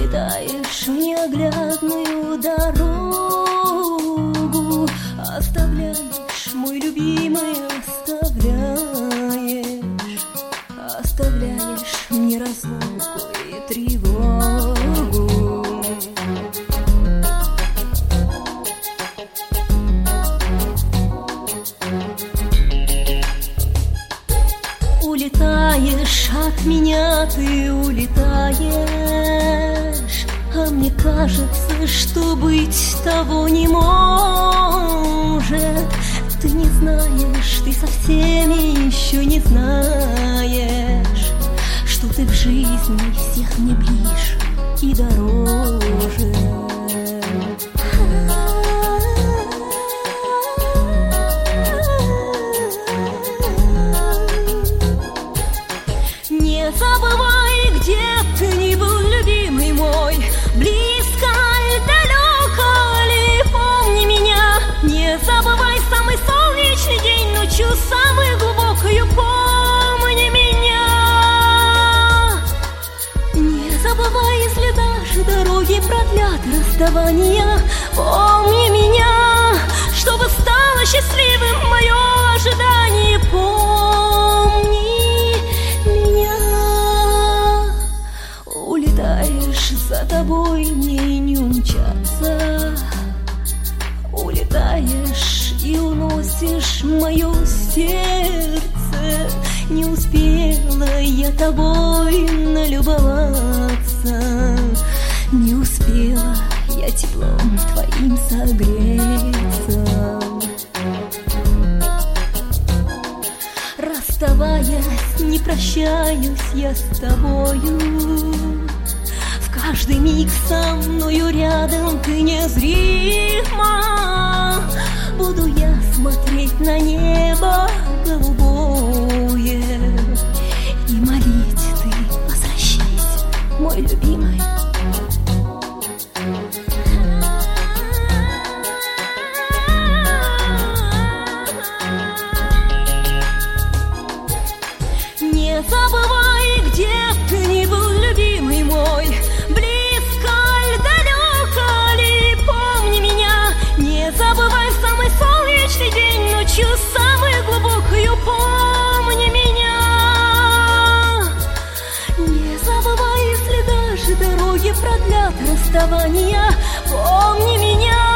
улетаешь в неоглядную дорогу, оставляешь, мой любимый, оставляешь мне разлуку и тревогу. Улетаешь от меня, ты улетаешь, а мне кажется, что быть того не может. Ты не знаешь, ты совсем еще не знаешь, что ты в жизни всех мне ближе и дороже. Не забывай, где ты ни был, любимый мой, близко и далеко ли, помни меня. Не забывай самый солнечный день, ночью самую глубокую, помни меня. Не забывай, если даже дороги продлят расставания, помни меня, чтобы стало счастливым мое ожидание, помни меня. Улетаешь, за тобой мне не умчаться, улетаешь и уносишь мое сердце. Не успела я тобой налюбоваться, не успела я теплом твоим согреться. Расставаясь, не прощаюсь я с тобою, в каждый миг со мною рядом ты незримо. Буду я смотреть на небо голубое и молить: ты возвращайся, мой любимый. Не забывай, где ты ни был, любимый мой, близко ли, далеко ли, помни меня. Не забывай самый солнечный день, ночью самую глубокую, помни меня. Не забывай, если даже дороги продлят расставания, помни меня.